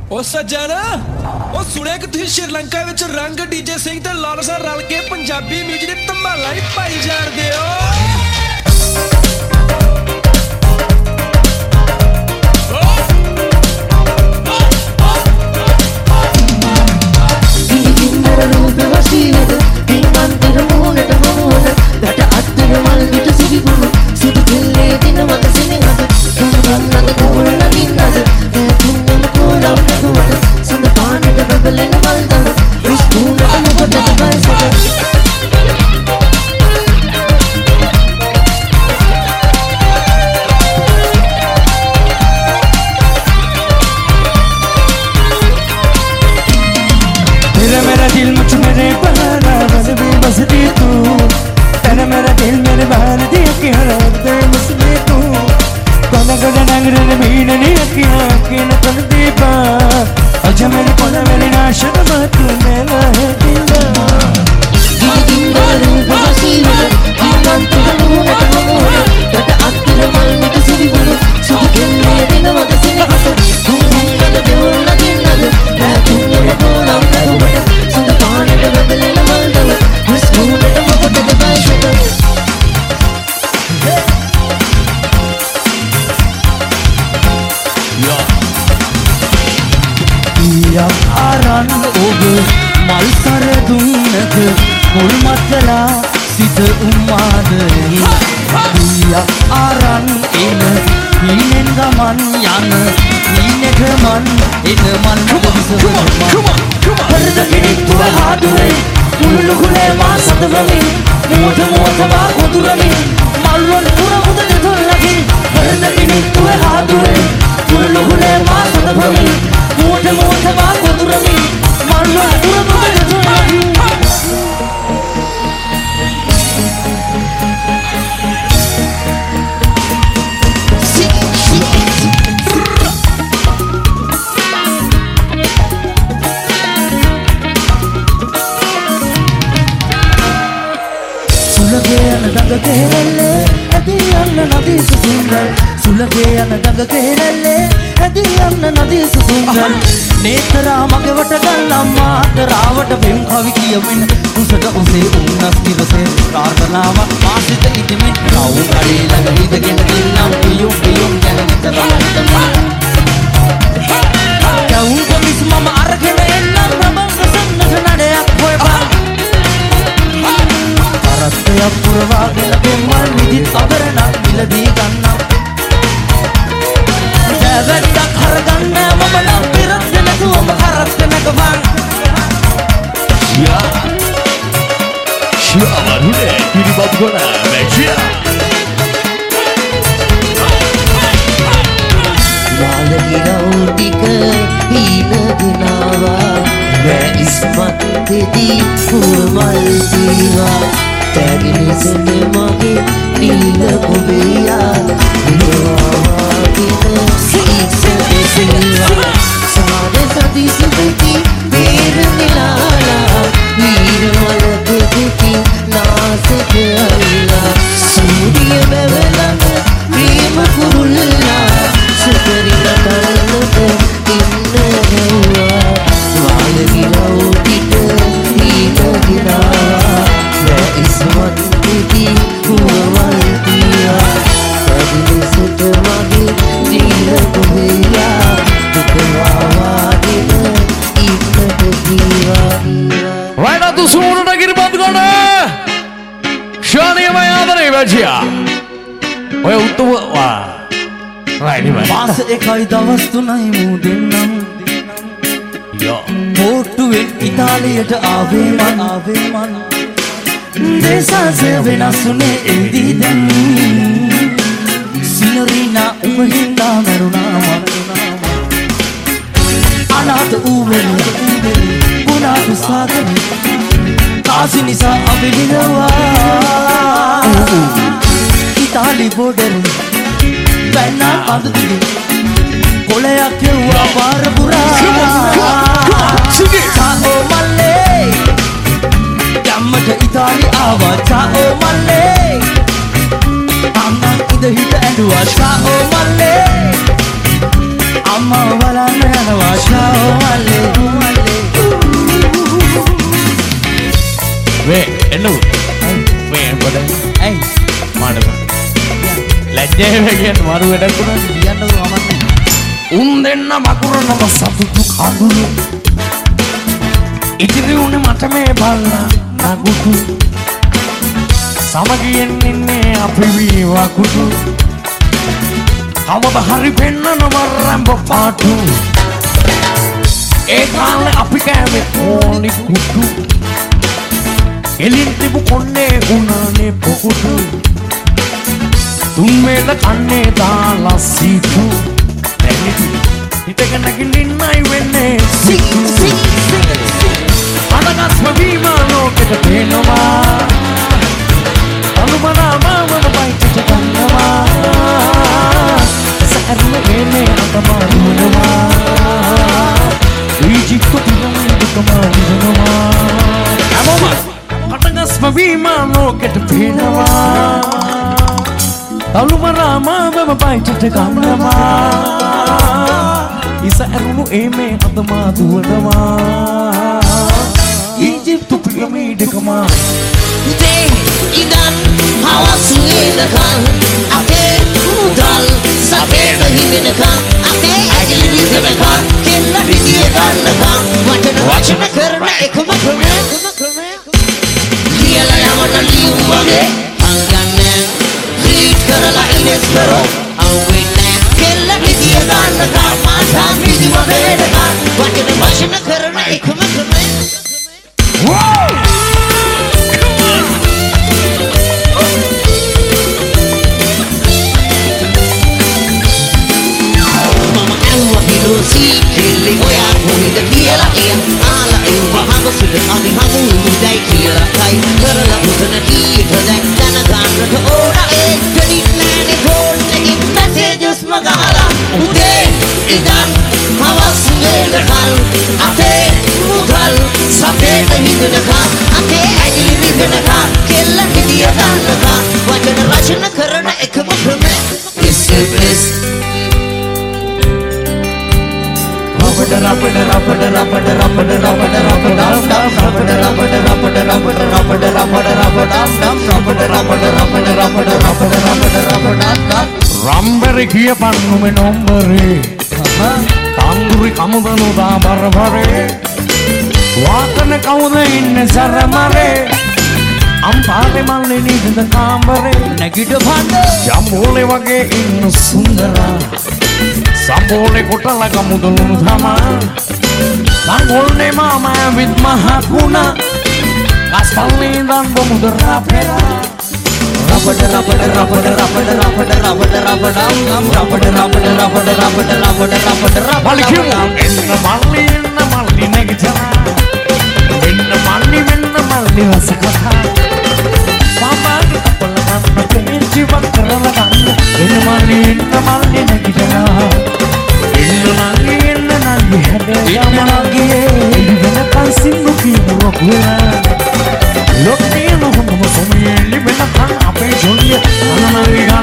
ओ सज्जन ओ सुने कि तुसीं श्रीलंका विच रंग डीजे सिंह ते लालसा रल के पंजाबी म्यूजिक दी धमाला ही पाई जाणदे हो। मेरा दिल मुझ मेरे बहाना बस भी बसती तू तेरा मेरा दिल मेरे बहाने दिया कि हराते मुझसे तू कोना कोना नंगरे ने भीड़ नहीं किया कि न कर दीपा अच्छा मेरे कोना मेरी नाशद बात मेरा है दिल आरन ओगे मलसर दुनक मुलमतला सित उम्मादरी दिया आरन इन हीनेन गमन यान हीनेक मन इन मन हरदगिरी तुवे हादुरे मुलुगुले मा सदवमी मोठ मोठ मा कोदुरमी मल्वन पुरा मुदे धोलगी हरदगिरी तुवे हादुरे मुलुगुले मा सदवमी मोठ मोठ मा कोदुरमी मल्वन पुरा मुदे धोलगी दंग केरले अदी अन्न नदी सुंदर सुलगे अन्न दंग केरले अदी अन्न नदी सुंदर नेत्रा मगे वट गल्लम्मा रावट बिम खवि कियमिन उසට උසේ උන්නස් දිවසේ ප්‍රාර්ථනාව මාසිත ඉදමින් කවු කඩේ ළඟ හිටගෙන දෙන්නම් පියුම් පියුම් යන නිතරම කවුන් කොමිස් මම අරගෙන එන්නම් ප්‍රබංග සන්නස නඩයක් හොයපන් රත්තයක් පුරවාගෙන දෙමල් විදිත් අබරණක් මිලදී ගන්නම් දැවැත්තක් හරගන්න මම නම් පිරත් නැතුවම හරත් නැගවන් ශියා මරුනේ පිරිපත් ගොන මැචියා වාලගිරව් ටික හීන ගුණාවා මෑ ඉස්මත් දෙදී පුරමල් දීවා තැගිනිසෙන මගේ නීල කුබියා විවාවාගෙන සීස දෙසේවා සාද සති සුබති වීර නිලාලා වීරවල දෙදෙකි නාසක අල්ලා සූරිය බැවලන ප්‍රේම කුරුල්ලා සුපරින කල්ලක ඉන්න හෙව්වා වාලගිරව් ටික හීන ගුණාවා ඉස්මත් දෙදී පුරවල් දීවා තදිලිසට මගේ දීල කොහෙයා දුකවාවාගෙන ඉන්නට දීවා වයිනතු සූරට කිරිපත් ගොඩ ශානීය මයාදනේ වැජියා ඔය උතුවා මාස එකයි දවස් තුනයි මූ දෙන්නම් පෝට්ටුවෙන් ඉතාලියට ආවේ මන් දේශාසය වෙනස්ුනේ එල්දී දැන් සිනොරීනා උඹහින්දා මරුණා අනාථ ඌවෙලි ගුණාටු සාගන කාසි නිසා අවිලිනවා ඉතාලි බෝඩරෙන් බැන්නා අඳුදිලි කොලයක් කෙව්වා පාර පුරා චාෝ මල්ලේ යම්මට ඉතාලි ආවා චාෝ මල්ලේ අම්මන් ඉඳ හිට ඇඬුවා චාෝ මල්ලේ අම්මා බලන්න යනවා ෂාෝ මල්ලේ වේ එන්නු වේ බඩ ඇයි මාඩම ලැජ්ජාව කියන මරු වැඩක් උනා කියන්නකෝ අමන්නේ උන් දෙන්න මකුරනම සතුටු කඳුළු ඉතිරි උනේ මට මේ බල්ලා නගුතු සමගියෙන් ඉන්නේ අපි වකුටු කවද හරි පෙන්නන වරම්බ පාටු ඒ කාලේ අපි කෑවේ ඕනි කුටු එලින් තිබු කොන්නේ උනානේ පොකුටු තුන් වේල කන්නේ දාලා සීතු හිතක නැගිටින්නයි වෙන්නේ අනගස්ම වීමා ලෝකෙට පේනවා අනුමනා මාවන බයිට ගන්නවා සැරුම එන්නේ අතමා දුවනවා ඊජිප්තු පිරමීඩකම විදනවා හැමෝම අනගස්ම වීමා ලෝකෙට පේනවා අනුමනා මාවන බයිට ගන්නවා ඉස ඇරුණු ඒමේ අතමා දුවනවා ඊජිප්තු පිරමීඩකම උදේ ඉඳන් හවස වෙනකන් අපේ මුදල් සපේට හිමිනකන් අපේ ඇගිලි විසනකන් කෙල්ල රිදිය ගන්නකන් වචන කරන එකම ක්‍රමය කියලා යමන ලියුම් වගේ හංගන්නේ රීඩ් කරලා ඉලෙස් කරෝ අවුන්නේ කෙල්ල රිදිය ගන්නකන් මාසා මිදිව වේදකන් වචන කරන එකම ක්‍රමය Kili oya kuhida kiela iya ala ayu bahago sudah kami hamu dai kiela kai karena putana kita dai dana ganra to ora jadi nane phone lagi messages magala ude idan hawas mega kal ate mudal sabe nahi dana ate agli vidana ka kella kidiya ganra ka wajana rachana karana ekam krame is රම්බරි කියපන් නුමේ නොම්බරේ තංගුරි කමුදනු දා බරබරේ වාකන කවුද ඉන්නේ සරමරේ අම්පාරේ මල්ලේ නිදන කාමරේ නැගිට පන්න ජම්බෝලේ වගේ ඉන්න සුන්දරා සම්බෝලේ කොටලා කමුදනු තමා සංගොල්නේ මාමා විත් මහකුණා අස්පල්නේ දන් බොමුද රාපෙලා Rapper, Malikim enna malli negitana enna malli vasakatha mama appala ganna kenchi vakkara ganna enna malli negitana enna malli hade yamanage enna kan singu kinuwa kula lokne no homo somiyeli benna kan ape joliya anamaliga